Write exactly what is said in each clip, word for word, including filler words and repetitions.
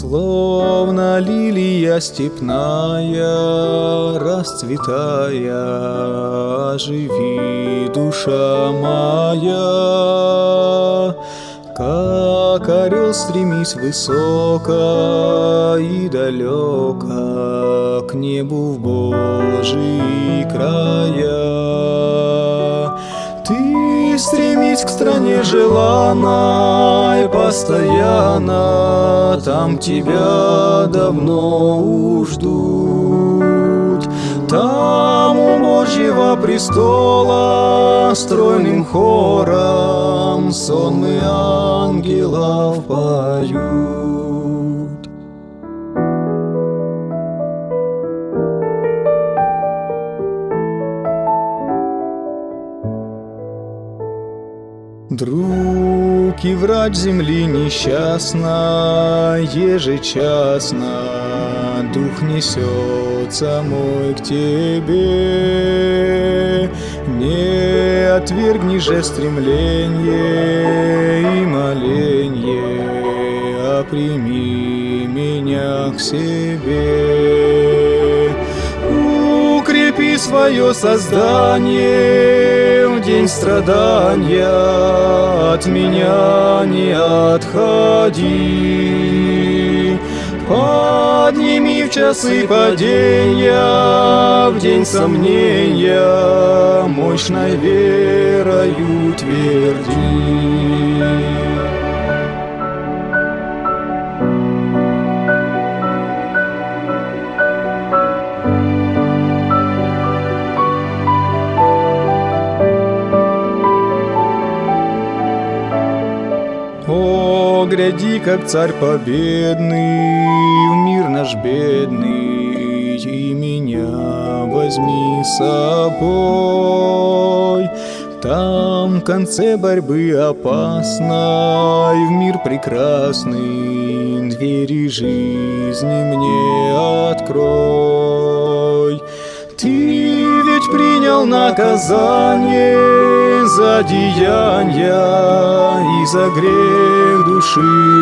Словно лилия степная, расцветая, оживи, душа моя. Как орел стремись высоко и далеко к небу в Божьи края. Ты стремись к стране желанной постоянно, там тебя давно уж ждут. Там у Божьего престола стройным хором сонмы ангелов поют. Друг и врач земли несчастной, ежечасно дух несется мой к тебе. Не отвергни же стремление и моленье, а прими меня к себе. Укрепи свое создание в день страдания, от меня не отходи. Подними в часы падения, в день сомнения, мощной верою тверди. О, гляди, как царь победный, в мир наш бедный, и меня возьми с собой. Там в конце борьбы опасной, в мир прекрасный, двери жизни мне открой. Ты ведь принял наказание за деяния и за грех души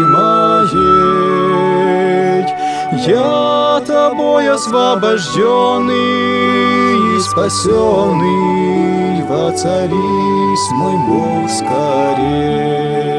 моей. Я тобой освобожденный и спасенный, воцарись, мой Бог, скорей.